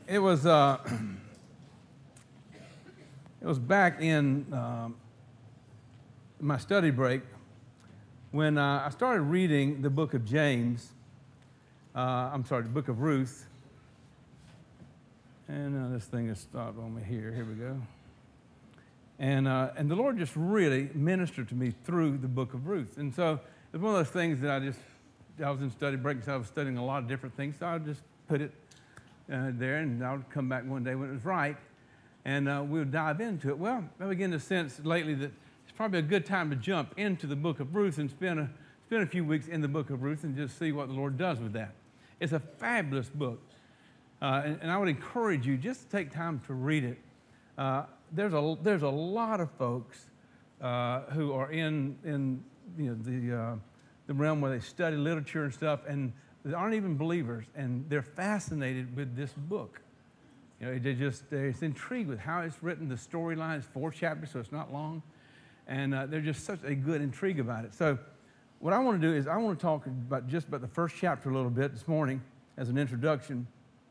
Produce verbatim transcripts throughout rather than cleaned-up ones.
it was uh, it was back in um, my study break when uh, I started reading the book of James. Uh, I'm sorry, the book of Ruth. And uh, this thing has stopped on me here. Here we go. And uh, and the Lord just really ministered to me through the book of Ruth. And so it's one of those things that I just, I was in study break, so I was studying a lot of different things. So I just put it uh, there, and I would come back one day when it was right, and uh, we would dive into it. Well, I begin to sense lately that it's probably a good time to jump into the book of Ruth and spend a, spend a few weeks in the book of Ruth and just see what the Lord does with that. It's a fabulous book, uh, and, and I would encourage you just to take time to read it. Uh, there's a there's a lot of folks uh, who are in in you know the uh, the realm where they study literature and stuff, and they aren't even believers, and they're fascinated with this book. You know, they just they're intrigued with how it's written. The storyline is four chapters, so it's not long, and uh, they're just such a good intrigue about it. So, what I want to do is I want to talk about just about the first chapter a little bit this morning as an introduction,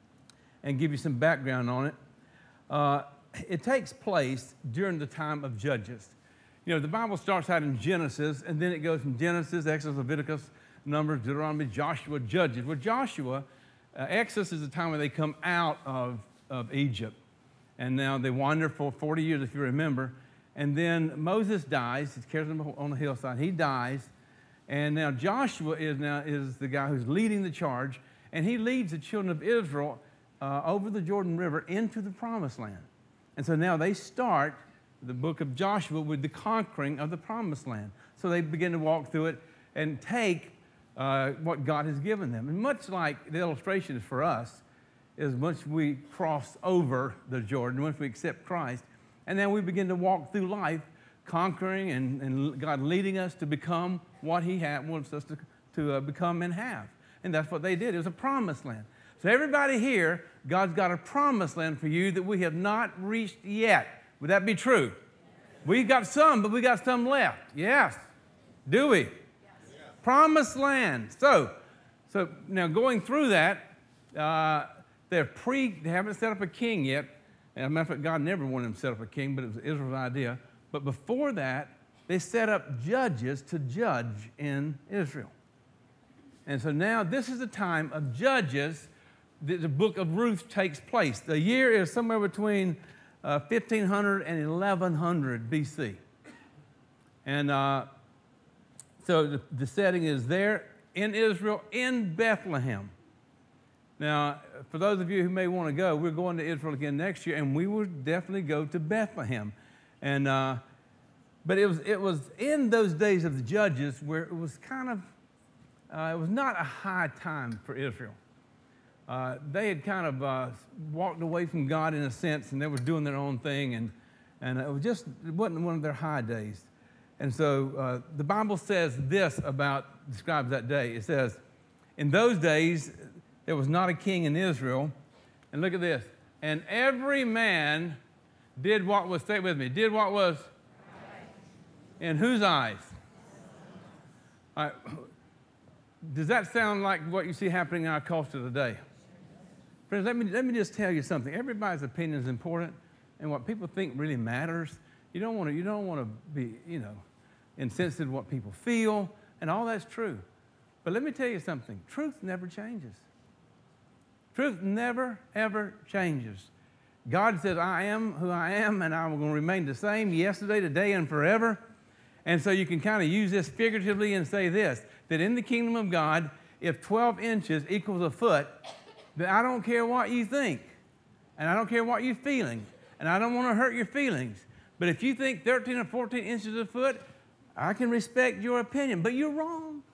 and give you some background on it. Uh, It takes place during the time of Judges. You know, the Bible starts out in Genesis, and then it goes from Genesis, Exodus, Leviticus, Numbers, Deuteronomy, Joshua, Judges. Well, Joshua, uh, Exodus is the time when they come out of, of Egypt. And now they wander for forty years, if you remember. And then Moses dies. He carries them on the hillside. He dies. And now Joshua is now is the guy who's leading the charge. And he leads the children of Israel uh, over the Jordan River into the Promised Land. And so now they start the book of Joshua with the conquering of the Promised Land. So they begin to walk through it and take uh, what God has given them. And much like the illustration is for us, is once we cross over the Jordan, once we accept Christ, and then we begin to walk through life conquering and, and God leading us to become what He had, wants us to, to uh, become and have. And that's what they did. It was a Promised Land. So everybody here, God's got a promised land for you that we have not reached yet. Would that be true? Yes. We got some, but we got some left. Yes. Do we? Yes. Promised land. So, so now going through that, uh, they're pre. They haven't set up a king yet. And as a matter of fact, God never wanted them to set up a king, but it was Israel's idea. But before that, they set up judges to judge in Israel. And so now this is the time of judges. The, the book of Ruth takes place. The year is somewhere between uh, fifteen hundred and eleven hundred B C. And uh, so the, the setting is there in Israel, in Bethlehem. Now, for those of you who may want to go, we're going to Israel again next year, and we will definitely go to Bethlehem. And uh, but it was it was in those days of the judges where it was kind of uh, it was not a high time for Israel. Uh, they had kind of uh, walked away from God in a sense, and they were doing their own thing, and, and it was just it wasn't one of their high days. And so uh, the Bible says this about, describes that day. It says, in those days, there was not a king in Israel. And look at this. And every man did what was, say it with me, did what was? In whose eyes? All right. Does that sound like what you see happening in our culture today? Friends, let me, let me just tell you something. Everybody's opinion is important, and what people think really matters. You don't want to, you don't want to be, you know, insensitive to what people feel, and all that's true. But let me tell you something. Truth never changes. Truth never, ever changes. God says, I am who I am, and I'm going to remain the same yesterday, today, and forever. And so you can kind of use this figuratively and say this, that in the kingdom of God, if twelve inches equals a foot, then I don't care what you think, and I don't care what you're feeling, and I don't want to hurt your feelings. But if you think thirteen or fourteen inches a foot, I can respect your opinion, but you're wrong.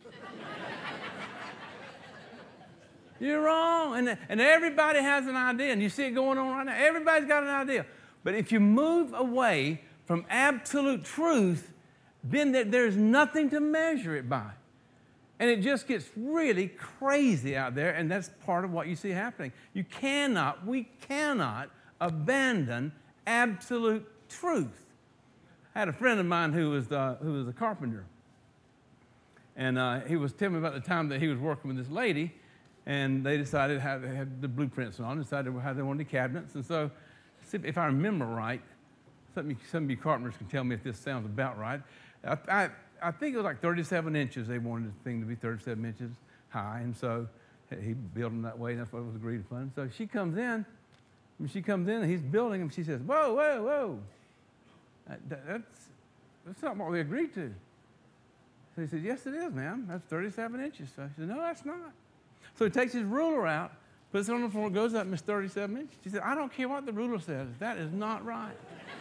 You're wrong. And, and everybody has an idea, and you see it going on right now. Everybody's got an idea. But if you move away from absolute truth, then there's nothing to measure it by. And it just gets really crazy out there, and that's part of what you see happening. You cannot, we cannot abandon absolute truth. I had a friend of mine who was, uh, who was a carpenter, and uh, he was telling me about the time that he was working with this lady, and they decided how they had the blueprints on, decided how they wanted the cabinets. And so, if I remember right, some, some of you carpenters can tell me if this sounds about right. I, I, I think it was like thirty-seven inches. They wanted the thing to be thirty-seven inches high, and so he built them that way, and that's what was agreed upon. So she comes in, and she comes in, and he's building them. She says, "Whoa, whoa, whoa! That, that's that's not what we agreed to." So he said, "Yes, it is, ma'am. That's thirty-seven inches." So she said, "No, that's not." So he takes his ruler out, puts it on the floor, goes up, and it's thirty-seven inches. She said, "I don't care what the ruler says. That is not right."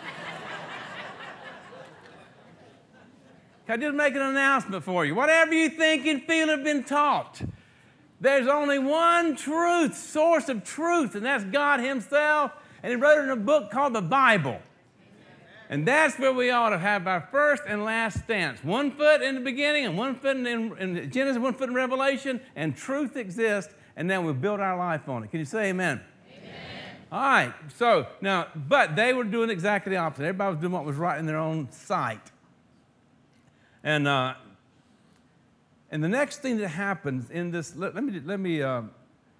I just make an announcement for you. Whatever you think and feel have been taught, there's only one truth, source of truth, and that's God himself. And he wrote it in a book called the Bible. And that's where we ought to have our first and last stance. One foot in the beginning and one foot in, in Genesis, one foot in Revelation, and truth exists, and then we build our life on it. Can you say amen? Amen. All right, so now, but they were doing exactly the opposite. Everybody was doing what was right in their own sight. And uh, and the next thing that happens in this, let, let me, let me uh,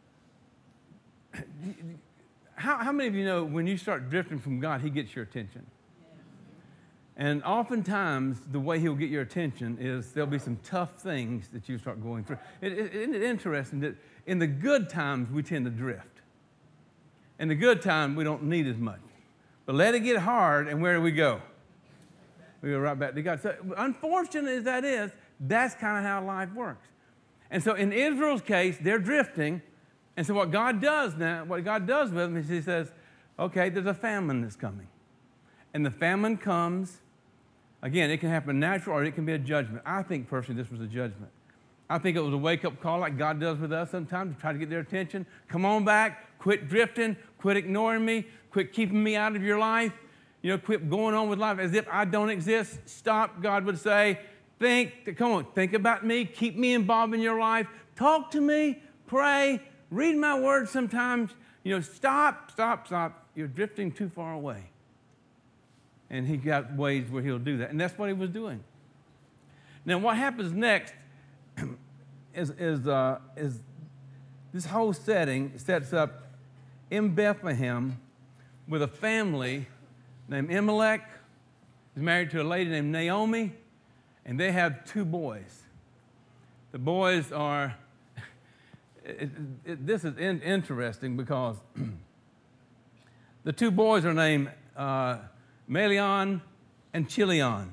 how, how many of you know when you start drifting from God, he gets your attention? And oftentimes, the way he'll get your attention is there'll be some tough things that you start going through. It, it, isn't it interesting that in the good times, we tend to drift. In the good time, we don't need as much. But let it get hard, and where do we go? We go right back to God. So unfortunate as that is, that's kind of how life works. And so in Israel's case, they're drifting. And so what God does now, what God does with them is he says, okay, there's a famine that's coming. And the famine comes, again, it can happen natural or it can be a judgment. I think personally this was a judgment. I think it was a wake-up call like God does with us sometimes to try to get their attention. Come on back, quit drifting, quit ignoring me, quit keeping me out of your life. You know, quit going on with life as if I don't exist. Stop, God would say. Think, come on, think about me. Keep me involved in your life. Talk to me, pray, read my words sometimes. You know, stop, stop, stop. You're drifting too far away. And he got ways where he'll do that. And that's what he was doing. Now, what happens next is, is, uh, is this whole setting sets up in Bethlehem with a family named Elimelech. He's married to a lady named Naomi, and they have two boys. The boys are, it, it, this is in, interesting because the two boys are named uh, Melion and Chilion.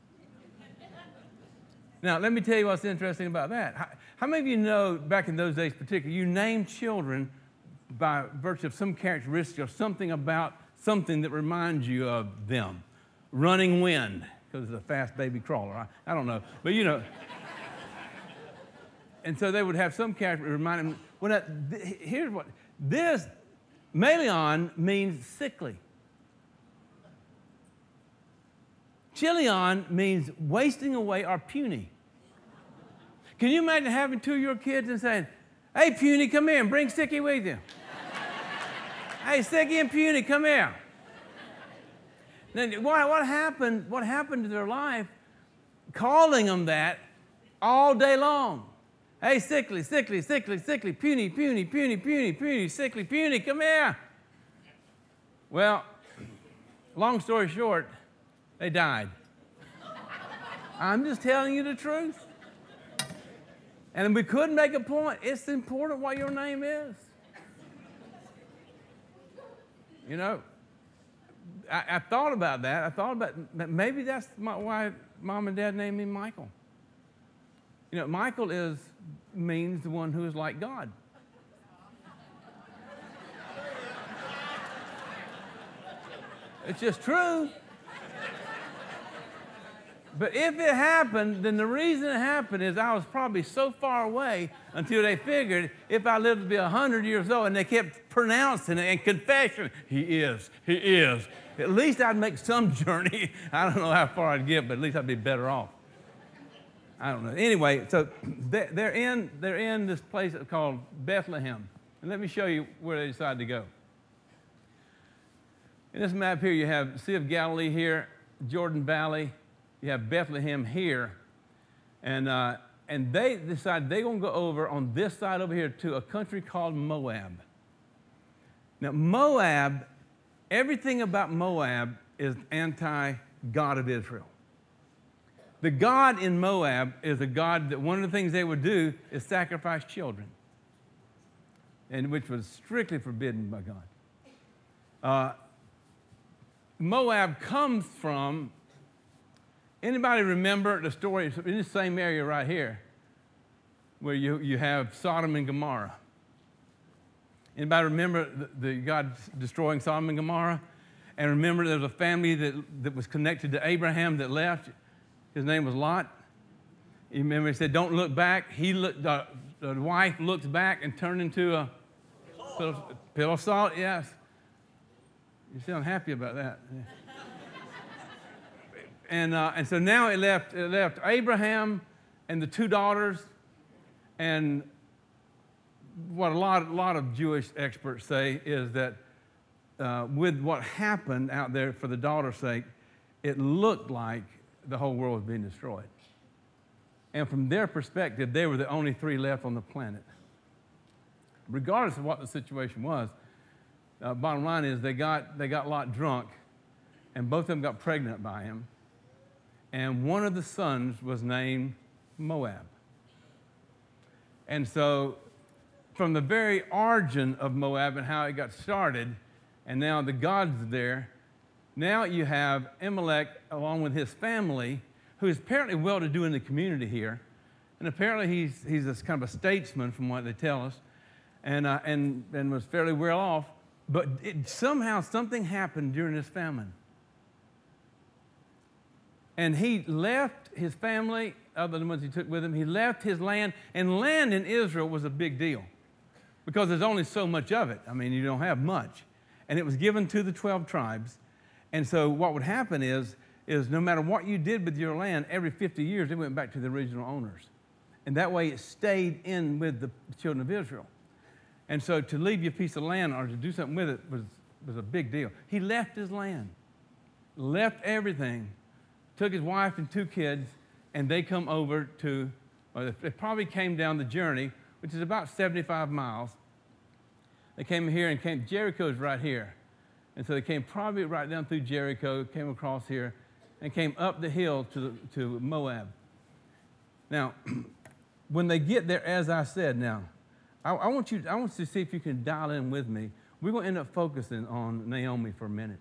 Now, let me tell you what's interesting about that. How, how many of you know, back in those days particularly, you named children by virtue of some characteristic or something about something that reminds you of them? Running Wind, because it's a fast baby crawler. I, I don't know, but you know. And so they would have some character remind them. Well, now, th- here's what this Melion means sickly. Chilion means wasting away or puny. Can you imagine having two of your kids and saying, "Hey, puny, come here and bring Sicky with you. Hey, Sicky and puny, come here." Then what, what happened? What happened to their life? Calling them that all day long. Hey, sickly, sickly, sickly, sickly, puny, puny, puny, puny, puny, sickly, puny, come here. Well, long story short, they died. I'm just telling you the truth. And we couldn't make a point. It's important what your name is. You know, I, I thought about that. I thought about maybe that's my, why Mom and Dad named me Michael. You know, Michael is means the one who is like God. It's just true. But if it happened, then the reason it happened is I was probably so far away until they figured if I lived to be one hundred years old and they kept pronouncing it and confessing, he is, he is. At least I'd make some journey. I don't know how far I'd get, but at least I'd be better off. I don't know. Anyway, so they're in, they're in this place called Bethlehem. And let me show you where they decided to go. In this map here, you have Sea of Galilee here, Jordan Valley. You have Bethlehem here. And, uh, and they decided they're going to go over on this side over here to a country called Moab. Now, Moab, everything about Moab is anti-God of Israel. The God in Moab is a God that one of the things they would do is sacrifice children, and which was strictly forbidden by God. Uh, Moab comes from, anybody remember the story in the same area right here where you, you have Sodom and Gomorrah? Anybody remember the, the God destroying Sodom and Gomorrah? And remember there was a family that, that was connected to Abraham that left. His name was Lot. You remember he said, don't look back. He looked, uh, the wife looked back and turned into a pillow, pillow of salt, yes. You sound happy about that. Yeah. and, uh, and so now it left, it left Abraham and the two daughters, and what a lot, a lot of Jewish experts say is that uh, with what happened out there for the daughter's sake, it looked like the whole world was being destroyed. And from their perspective, they were the only three left on the planet. Regardless of what the situation was, uh, bottom line is they got, they got Lot drunk, and both of them got pregnant by him. And one of the sons was named Moab. And so from the very origin of Moab and how it got started, and now the God's there, now you have Amalek along with his family, who is apparently well-to-do in the community here. And apparently he's, he's this kind of a statesman from what they tell us, and, uh, and, and was fairly well off. But it, somehow something happened during this famine. And he left his family, other than ones he took with him, he left his land, and land in Israel was a big deal because there's only so much of it. I mean, you don't have much. And it was given to the twelve tribes. And so what would happen is, is no matter what you did with your land, every fifty years it went back to the original owners. And that way it stayed in with the children of Israel. And so to leave you a piece of land or to do something with it was, was a big deal. He left his land, left everything, took his wife and two kids, and they come over to, or they probably came down the journey, which is about seventy-five miles. They came here and came, Jericho's right here. And so they came probably right down through Jericho, came across here, and came up the hill to, the, to Moab. Now, when they get there, as I said now, I, I, want you, I want you to see if you can dial in with me. We're going to end up focusing on Naomi for a minute.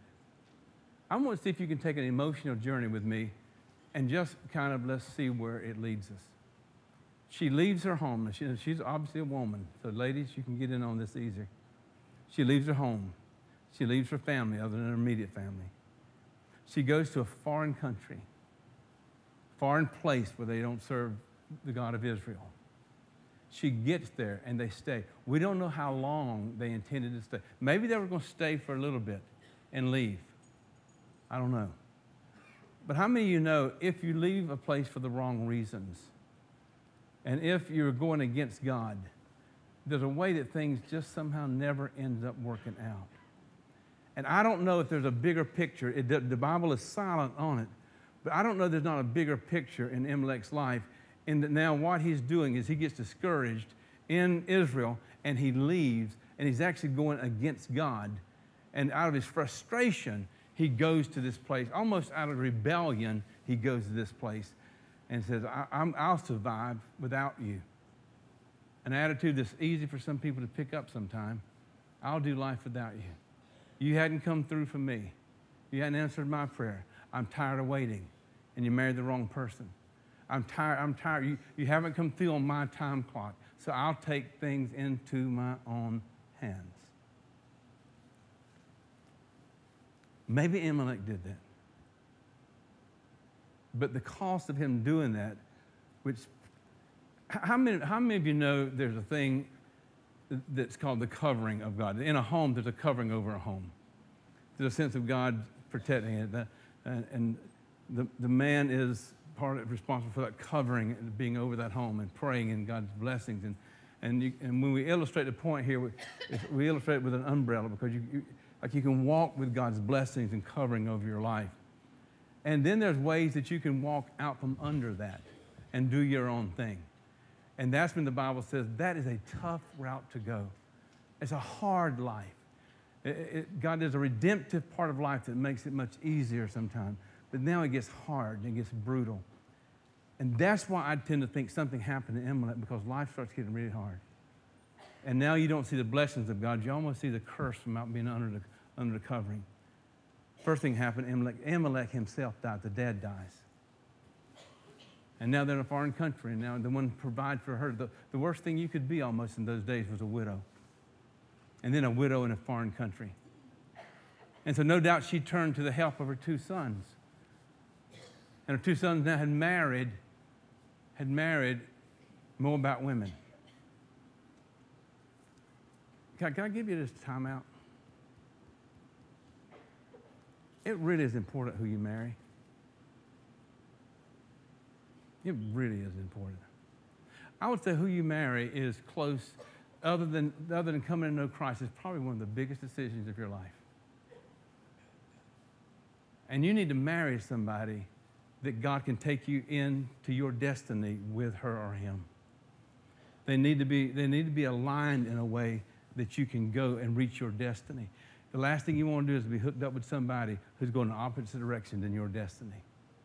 I want to see if you can take an emotional journey with me and just kind of let's see where it leads us. She leaves her home. She, she's obviously a woman, so ladies, you can get in on this easier. She leaves her home. She leaves her family, other than her immediate family. She goes to a foreign country, foreign place where they don't serve the God of Israel. She gets there and they stay. We don't know how long they intended to stay. Maybe they were going to stay for a little bit and leave. I don't know. But how many of you know if you leave a place for the wrong reasons, and if you're going against God, there's a way that things just somehow never ends up working out. And I don't know if there's a bigger picture. It, the, the Bible is silent on it, but I don't know there's not a bigger picture in Amalek's life. And that now what he's doing is he gets discouraged in Israel, and he leaves, and he's actually going against God. And out of his frustration, he goes to this place. Almost out of rebellion, he goes to this place and says, I, I'm, I'll survive without you. An attitude that's easy for some people to pick up sometime. I'll do life without you. You hadn't come through for me. You hadn't answered my prayer. I'm tired of waiting. And you married the wrong person. I'm tired. I'm tired. You, you haven't come through on my time clock. So I'll take things into my own hands. Maybe Amalek did that. But the cost of him doing that, which, how many, how many of you know there's a thing that's called the covering of God? In a home, there's a covering over a home. There's a sense of God protecting it. And, and the, the man is part of, responsible for that covering and being over that home and praying in God's blessings. And, and, you, and when we illustrate the point here, we, we illustrate it with an umbrella because you, you, like you can walk with God's blessings and covering over your life. And then there's ways that you can walk out from under that and do your own thing. And that's when the Bible says that is a tough route to go. It's a hard life. It, it, God, there's a redemptive part of life that makes it much easier sometimes. But now it gets hard and it gets brutal. And that's why I tend to think something happened to Amalek, because life starts getting really hard. And now you don't see the blessings of God. You almost see the curse from out being under the, under the covering. First thing happened, Amalek, Amalek himself died. The dad dies. And now they're in a foreign country, and now the one provide for her. The, the worst thing you could be almost in those days was a widow. And then a widow in a foreign country. And so no doubt she turned to the help of her two sons. And her two sons now had married, had married Moabite women. Can I, can I give you this time out? It really is important who you marry. It really is important. I would say who you marry is close, other than, other than coming to know Christ, is probably one of the biggest decisions of your life. And you need to marry somebody that God can take you into your destiny with her or him. They need to be, they need to be aligned in a way that you can go and reach your destiny. The last thing you want to do is be hooked up with somebody who's going in the opposite direction than your destiny.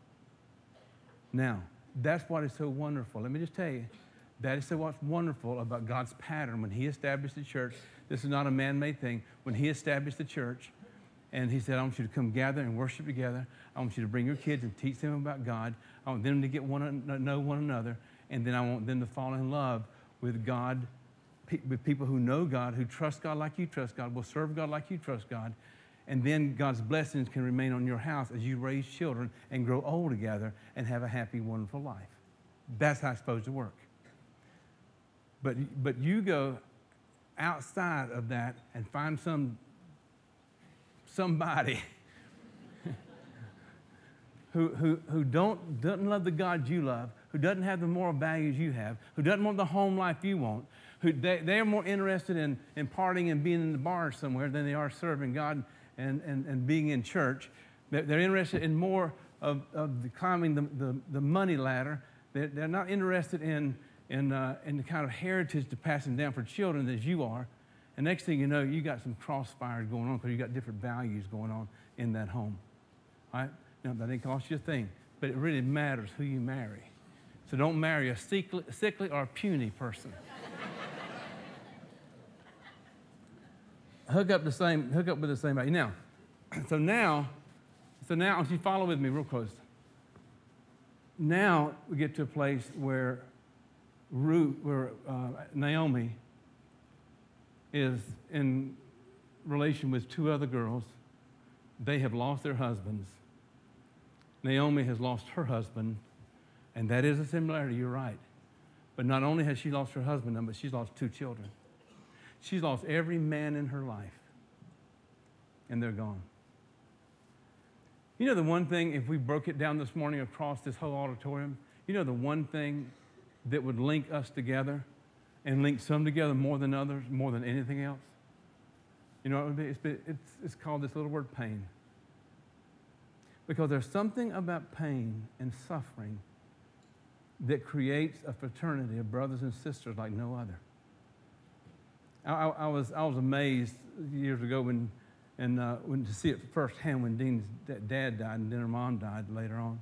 Now, that's what is so wonderful. Let me just tell you, that is so what's wonderful about God's pattern. When he established the church, this is not a man-made thing. When he established the church, and he said, I want you to come gather and worship together. I want you to bring your kids and teach them about God. I want them to get one, know one another. And then I want them to fall in love with God, with people who know God, who trust God like you trust God, will serve God like you trust God. And then God's blessings can remain on your house as you raise children and grow old together and have a happy, wonderful life. That's how it's supposed to work. But, but you go outside of that and find some somebody who, who, who don't, doesn't love the God you love, who doesn't have the moral values you have, who doesn't want the home life you want, who they, they're more interested in, in partying and being in the bar somewhere than they are serving God and, and, and being in church. They're interested in more of, of the climbing the, the, the money ladder. They're, they're not interested in, in, uh, in the kind of heritage to passing down for children as you are. And next thing you know, you got some crossfires going on because you got different values going on in that home. All right? Now, that didn't cost you a thing, but it really matters who you marry. So don't marry a sickly, sickly or a puny person. hook up the same, hook up with the same value. Now, so now, so now, if you follow with me real close. Now we get to a place where Ruth, where uh, Naomi is in relation with two other girls. They have lost their husbands. Naomi has lost her husband, and that is a similarity, you're right. But not only has she lost her husband, but she's lost two children. She's lost every man in her life, and they're gone. You know the one thing, if we broke it down this morning across this whole auditorium, you know the one thing that would link us together and link some together more than others, more than anything else? You know, it's, it's, it's called this little word pain. Because there's something about pain and suffering that creates a fraternity of brothers and sisters like no other. I, I, I was, I was amazed years ago when, and, uh, when to see it firsthand when Dean's dad died and then her mom died later on.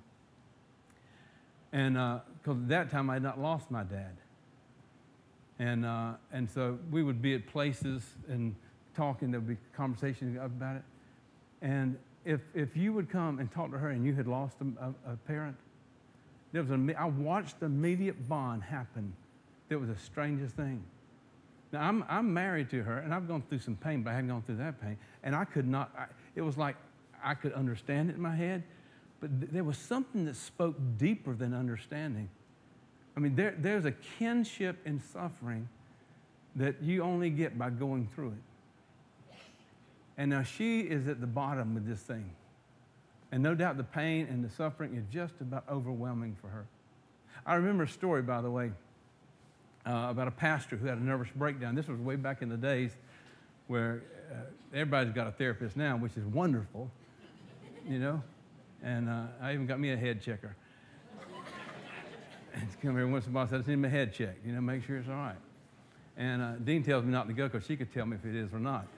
And because uh, at that time I had not lost my dad. And, uh, and so we would be at places and talking, there would be conversations about it. And if, if you would come and talk to her and you had lost a, a, a parent, there was a, I watched the immediate bond happen. That was the strangest thing. Now, I'm, I'm married to her, and I've gone through some pain, but I hadn't gone through that pain. And I could not, I, it was like I could understand it in my head, but th- there was something that spoke deeper than understanding. I mean, there, there's a kinship in suffering that you only get by going through it. And now she is at the bottom with this thing. And no doubt the pain and the suffering is just about overwhelming for her. I remember a story, by the way, uh, about a pastor who had a nervous breakdown. This was way back in the days where uh, everybody's got a therapist now, which is wonderful, you know. And uh, I even got me a head checker. come here once in a while and said, I just need my head checked, you know, make sure it's all right. And uh, Dean tells me not to go because she could tell me if it is or not.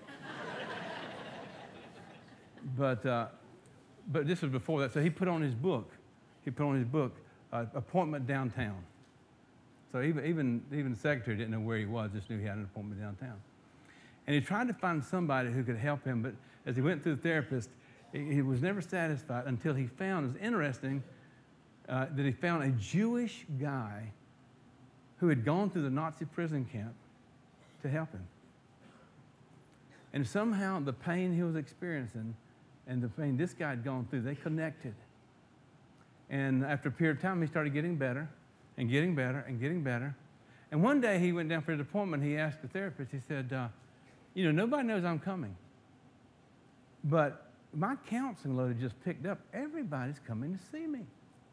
but, uh, but this was before that. So he put on his book, he put on his book, uh, appointment downtown. So even, even, even the secretary didn't know where he was, just knew he had an appointment downtown. And he tried to find somebody who could help him, but as he went through the therapist, he, he was never satisfied until he found, it was interesting, uh, that he found a Jewish guy who had gone through the Nazi prison camp to help him. And somehow the pain he was experiencing and the pain this guy had gone through, they connected. And after a period of time, he started getting better and getting better and getting better. And one day he went down for his appointment. He asked the therapist, he said, uh, you know, nobody knows I'm coming. But my counseling load had just picked up. Everybody's coming to see me.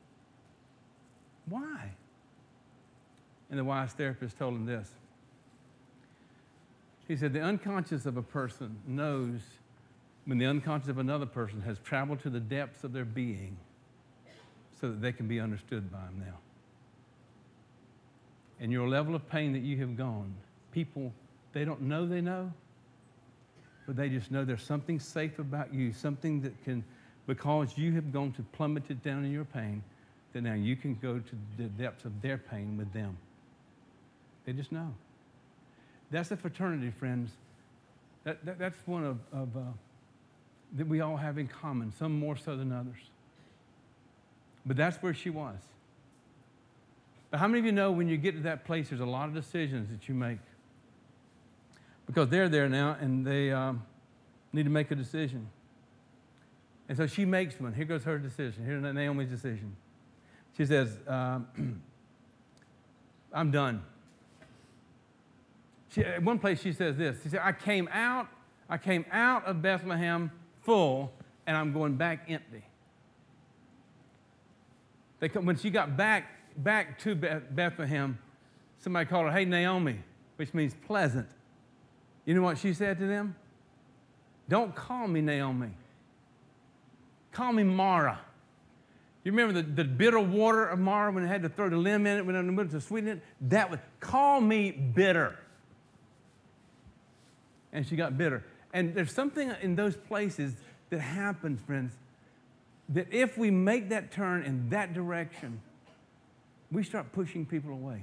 Why? And the wise therapist told him this. He said, the unconscious of a person knows when the unconscious of another person has traveled to the depths of their being so that they can be understood by him now. And your level of pain that you have gone, people, they don't know they know, but they just know there's something safe about you, something that can, because you have gone to plummeted down in your pain, that now you can go to the depths of their pain with them. They just know. That's a fraternity, friends. That, that, that's one of, of uh, that we all have in common, some more so than others. But that's where she was. But how many of you know when you get to that place, there's a lot of decisions that you make? Because they're there now and they um, need to make a decision. And so she makes one. Here goes her decision. Here's Naomi's decision. She says, um, I'm done. She, at one place she says this. She said, I came out, I came out of Bethlehem full, and I'm going back empty. They, when she got back, back to Bethlehem, somebody called her, hey, Naomi, which means pleasant. You know what she said to them? Don't call me Naomi. Call me Mara. You remember the, the bitter water of Mara when it had to throw the lemon in it, when it went to sweeten it? That was, call me bitter. And she got bitter. And there's something in those places that happens, friends, that if we make that turn in that direction, we start pushing people away.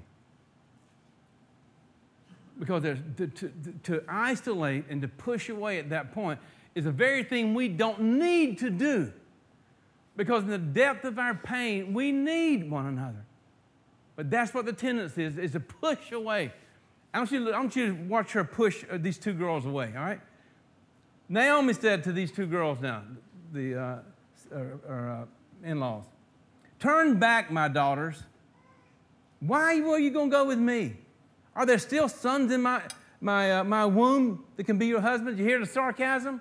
Because there's, to, to, to isolate and to push away at that point is a very thing we don't need to do. Because in the depth of our pain, we need one another. But that's what the tendency is, is to push away. I want you to, I want you to watch her push these two girls away, all right? Naomi said to these two girls now, the uh, or, or, uh, in-laws, turn back, my daughters. Why are you going to go with me? Are there still sons in my, my, uh, my womb that can be your husband? You hear the sarcasm?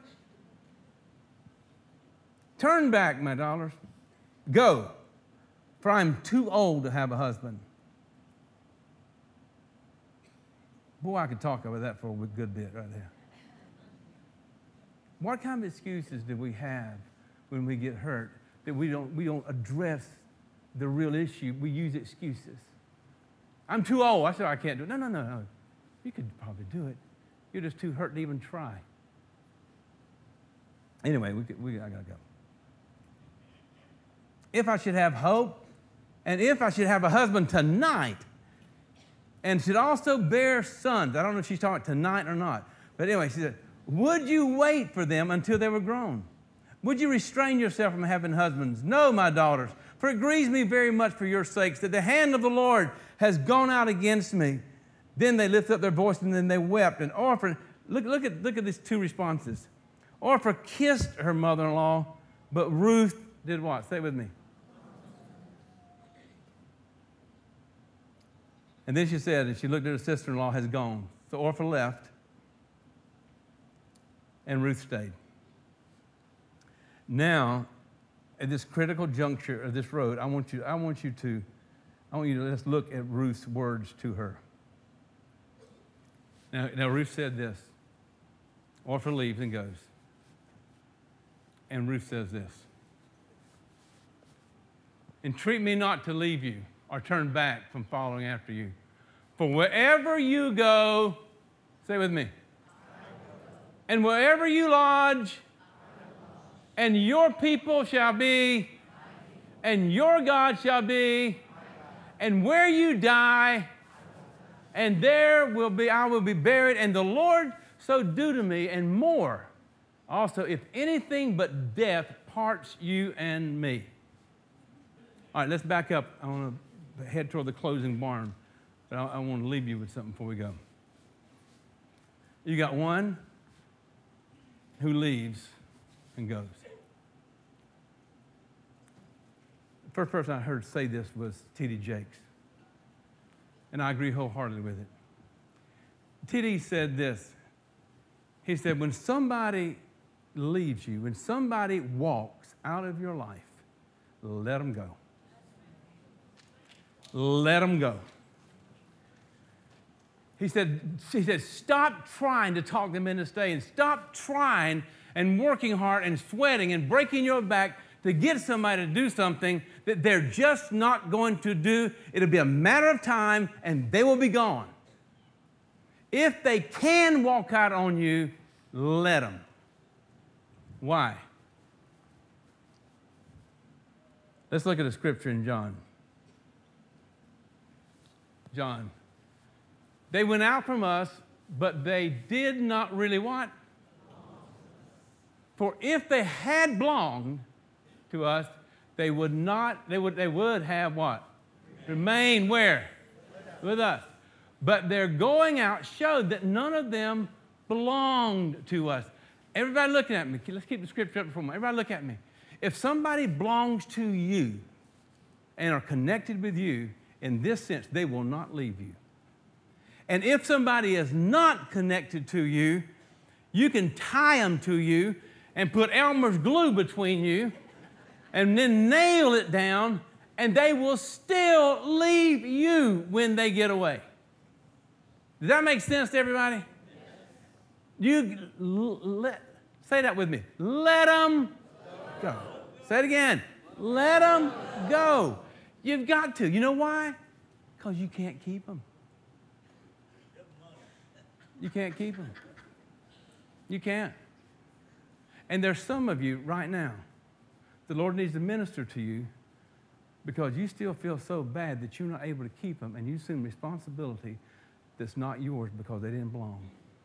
Turn back, my daughters. Go, for I'm too old to have a husband. Boy, I could talk about that for a good bit right there. What kind of excuses do we have when we get hurt that we don't, we don't address the real issue? We use excuses. I'm too old. I said I can't do it. No, no, no, no. You could probably do it. You're just too hurt to even try. Anyway, we, could, we I gotta go. If I should have hope, and if I should have a husband tonight, and should also bear sons. I don't know if she's talking tonight or not. But anyway, she said, would you wait for them until they were grown? Would you restrain yourself from having husbands? No, my daughters, for it grieves me very much for your sakes that the hand of the Lord has gone out against me. Then they lifted up their voice and then they wept. And Orpah, look, look, at, look at these two responses. Orpah kissed her mother-in-law, but Ruth did what? Say it with me. And then she said, and she looked at her sister-in-law, has gone. So Orpah left, and Ruth stayed. Now, at this critical juncture of this road, I want you, I want you to, I want you to let's look at Ruth's words to her. Now, now Ruth said this. Orpah leaves and goes. And Ruth says this. Entreat me not to leave you. or turn back from following after you. For wherever you go, say with me, and wherever you lodge, and your people shall be, and your God shall be, and where you die, and there will be, I will be buried, and the Lord so do to me, and more. Also, if anything but death parts you and me. All right, let's back up. I want to head toward the closing barn, but I, I want to leave you with something before we go. You got one who leaves and goes. The first person I heard say this was T D Jakes, and I agree wholeheartedly with it. T D said this. He said, when somebody leaves you, when somebody walks out of your life, let them go. Let them go. He said, he said, stop trying to talk them into staying. Stop trying and working hard and sweating and breaking your back to get somebody to do something that they're just not going to do. It'll be a matter of time and they will be gone. If they can walk out on you, let them. Why? Let's look at a scripture in John. John. They went out from us, but they did not really what? For if they had belonged to us, they would not, they would, they would have what? Remain where? With us. But their going out showed that none of them belonged to us. Everybody looking at me. Let's keep the scripture up for a moment. Everybody look at me. If somebody belongs to you and are connected with you, in this sense, they will not leave you. And if somebody is not connected to you, you can tie them to you and put Elmer's glue between you and then nail it down, and they will still leave you when they get away. Does that make sense to everybody? You let, say that with me. Let them go. Say it again. Let them go. You've got to. You know why? Because you can't keep them. You can't keep them. You can't. And there's some of you right now, the Lord needs to minister to you because you still feel so bad that you're not able to keep them, and you assume responsibility that's not yours because they didn't belong.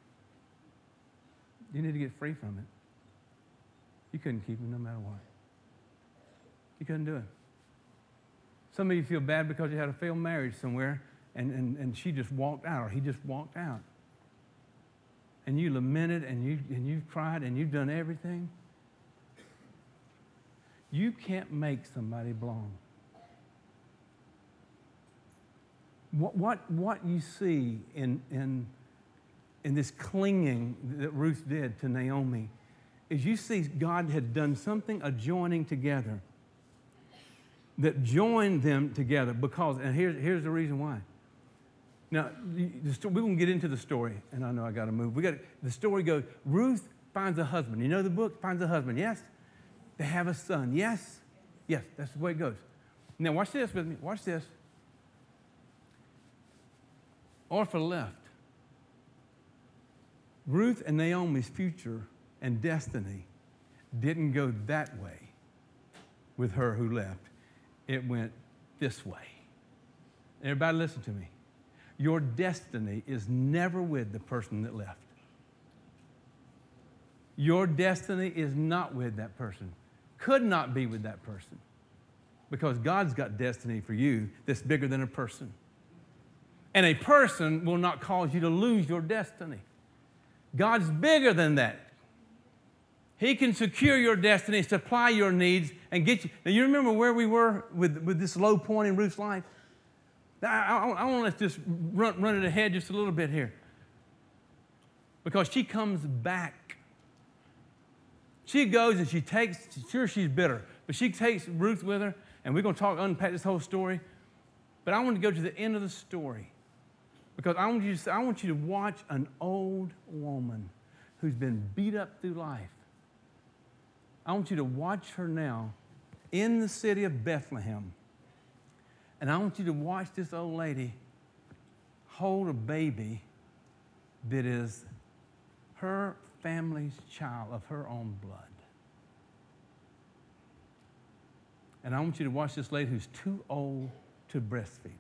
You need to get free from it. You couldn't keep them no matter what. You couldn't do it. Some of you feel bad because you had a failed marriage somewhere and, and, and she just walked out or he just walked out. And you lamented and, you, and you've cried and you've done everything. You can't make somebody belong. What, what, what you see in, in, in this clinging that Ruth did to Naomi is you see God had done something, a joining together, that joined them together because, and here's, here's the reason why. Now, we're going to get into the story, and I know I got to move. We got the story goes, Ruth finds a husband. You know the book? Finds a husband, yes? They have a son, yes? Yes, that's the way it goes. Now, watch this with me. Watch this. Orpah left. Ruth and Naomi's future and destiny didn't go that way with her who left. It went this way. Everybody listen to me. Your destiny is never with the person that left. Your destiny is not with that person. Could not be with that person. Because God's got destiny for you that's bigger than a person. And a person will not cause you to lose your destiny. God's bigger than that. He can secure your destiny, supply your needs, and get you. Now, you remember where we were with, with this low point in Ruth's life? I, I, I want to just run, run it ahead just a little bit here. Because she comes back. She goes and she takes, sure she's bitter, but she takes Ruth with her, and we're going to talk, unpack this whole story. But I want to go to the end of the story. Because I want you to, I want you to watch an old woman who's been beat up through life. I want you to watch her now in the city of Bethlehem. And And I want you to watch this old lady hold a baby that is her family's child of her own blood. And I want you to watch this lady who's too old to breastfeed.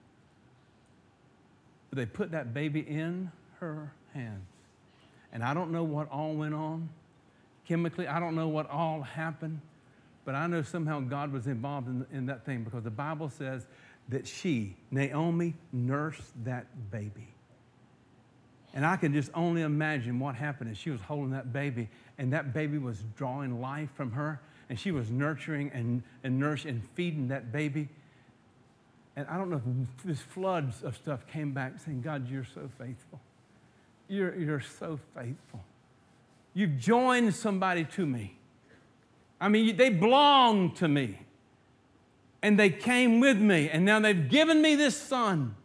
But they put that baby in her hands. And I don't know what all went on chemically. I don't know what all happened. But I know somehow God was involved in, in that thing, because the Bible says that she, Naomi, nursed that baby. And I can just only imagine what happened as she was holding that baby, and that baby was drawing life from her, and she was nurturing and, and nourishing and feeding that baby. And I don't know if this floods of stuff came back saying, God, you're so faithful. You're, you're so faithful. You've joined somebody to me. I mean, they belong to me. And they came with me, and now they've given me this son.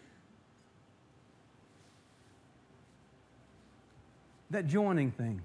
That joining thing.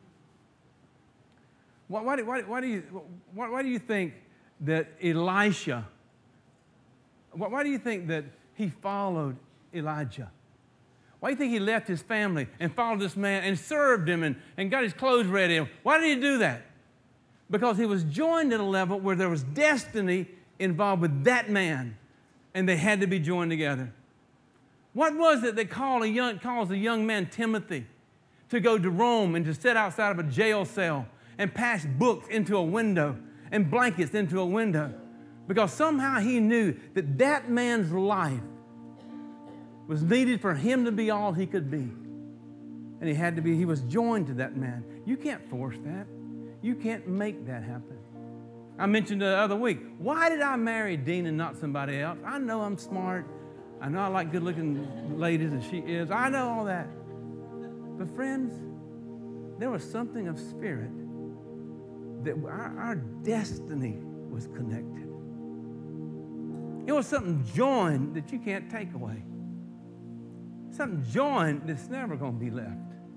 Why, why, why, why, do, you, why, why do you think that Elisha, why, why do you think that he followed Elijah? Why do you think he left his family and followed this man and served him and, and got his clothes ready? Why did he do that? Because he was joined at a level where there was destiny involved with that man, and they had to be joined together. What was it that called a young, calls a young man Timothy to go to Rome and to sit outside of a jail cell and pass books into a window and blankets into a window? Because somehow he knew that that man's life was needed for him to be all he could be. And he had to be, he was joined to that man. You can't force that. You can't make that happen. I mentioned the other week, why did I marry Dean and not somebody else? I know I'm smart. I know I like good-looking ladies, and she is. I know all that. But friends, there was something of spirit that our, our destiny was connected. It was something joined that you can't take away. Something joined that's never going to be left.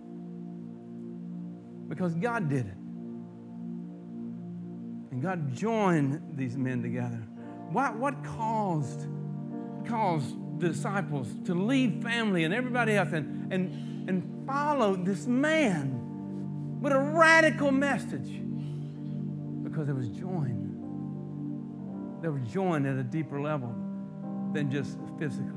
Because God did it. And God joined these men together. What, what caused, caused the disciples to leave family and everybody else and, and, and follow this man with a radical message? Because it was joined. They were joined at a deeper level than just physically.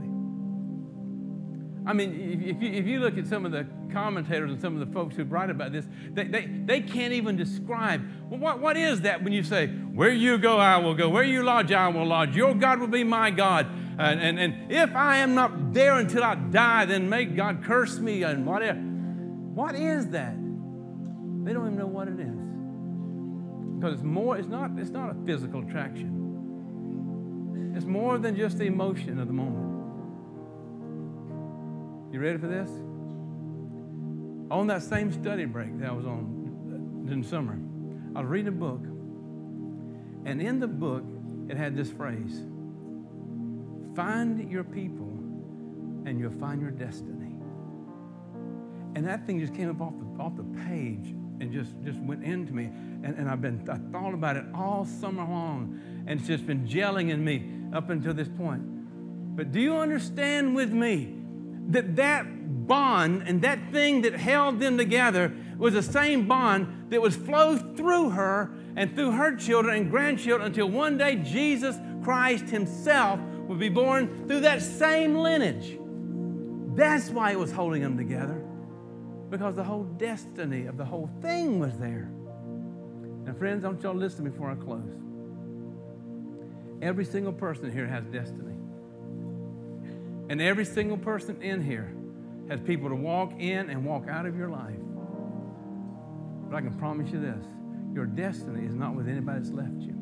I mean, if you, if you look at some of the commentators and some of the folks who write about this, they, they, they can't even describe, well, what, what is that when you say, where you go, I will go. Where you lodge, I will lodge. Your God will be my God. And, and, and if I am not there until I die, then may God curse me and whatever. What is that? They don't even know what it is. Because it's more, it's not, it's not a physical attraction. It's more than just the emotion of the moment. You ready for this? On that same study break that I was on in summer, I was reading a book, and in the book, it had this phrase: find your people and you'll find your destiny. And that thing just came up off the, off the page and just, just went into me. And, and I've been, I thought about it all summer long, and it's just been gelling in me up until this point. But do you understand with me that that bond and that thing that held them together was the same bond that was flowed through her and through her children and grandchildren until one day Jesus Christ himself would be born through that same lineage? That's why it was holding them together, because the whole destiny of the whole thing was there. And friends, I want y'all to listen to me before I close. Every single person here has destiny. And every single person in here has people to walk in and walk out of your life. But I can promise you this: your destiny is not with anybody that's left you.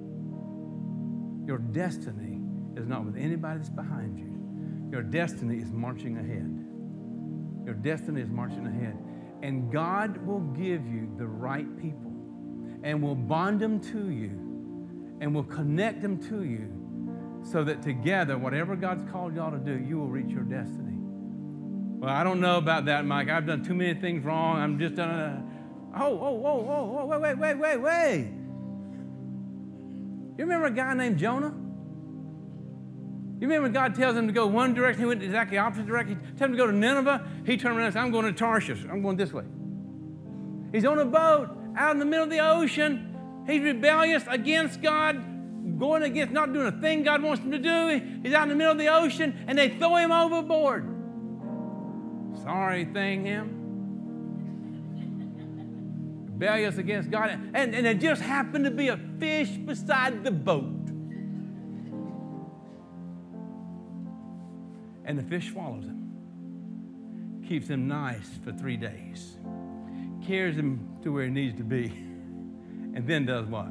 Your destiny is not with anybody that's behind you. Your destiny is marching ahead. Your destiny is marching ahead. And God will give you the right people and will bond them to you and will connect them to you, so that together, whatever God's called y'all to do, you will reach your destiny. Well, I don't know about that, Mike. I've done too many things wrong. I'm just done. A, oh, oh, oh, oh, oh, wait, wait, wait, wait, wait. You remember a guy named Jonah? You remember when God tells him to go one direction, he went exactly the opposite direction? He tells him to go to Nineveh, he turned around and said, I'm going to Tarshish. I'm going this way. He's on a boat out in the middle of the ocean. He's rebellious against God, going against not doing a thing God wants him to do. He's out in the middle of the ocean, and they throw him overboard. Sorry thing, him. Rebellious against God. And, and there just happened to be a fish beside the boat. And the fish swallows him, keeps him nice for three days, carries him to where he needs to be, and then does what?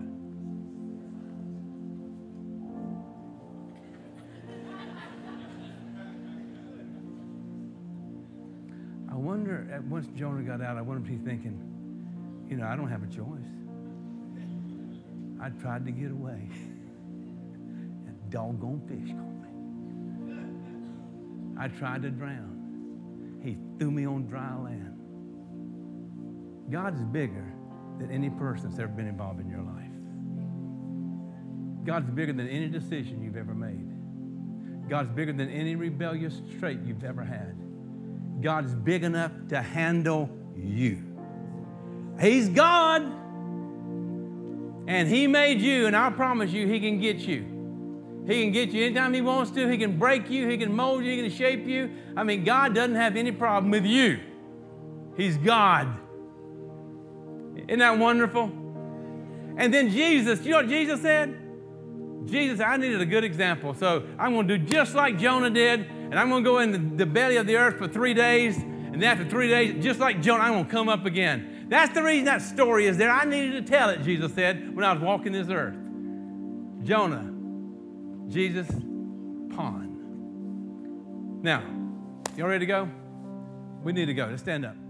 I wonder, at once Jonah got out, I wonder if he's thinking, you know, I don't have a choice. I tried to get away. That doggone fish caught me. I tried to drown. He threw me on dry land. God is bigger than any person that's ever been involved in your life. God's bigger than any decision you've ever made. God's bigger than any rebellious trait you've ever had. God's big enough to handle you. He's God, and He made you, and I promise you, He can get you. He can get you anytime He wants to. He can break you. He can mold you. He can shape you. I mean, God doesn't have any problem with you. He's God. Isn't that wonderful? And then Jesus, you know what Jesus said? Jesus, I needed a good example. So I'm going to do just like Jonah did, and I'm going to go in the, the belly of the earth for three days, and after three days, just like Jonah, I'm going to come up again. That's the reason that story is there. I needed to tell it, Jesus said, when I was walking this earth. Jonah, Jesus, pond. Now, y'all ready to go? We need to go. Let's stand up.